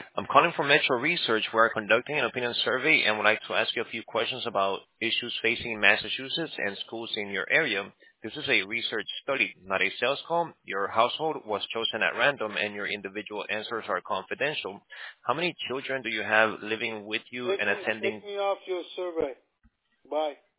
I'm calling from Metro Research. We are conducting an opinion survey and would like to ask you a few questions about issues facing Massachusetts and schools in your area. This is a research study, not a sales call. Your household was chosen at random and your individual answers are confidential. How many children do you have living with you and attending? Take me off your survey. Bye.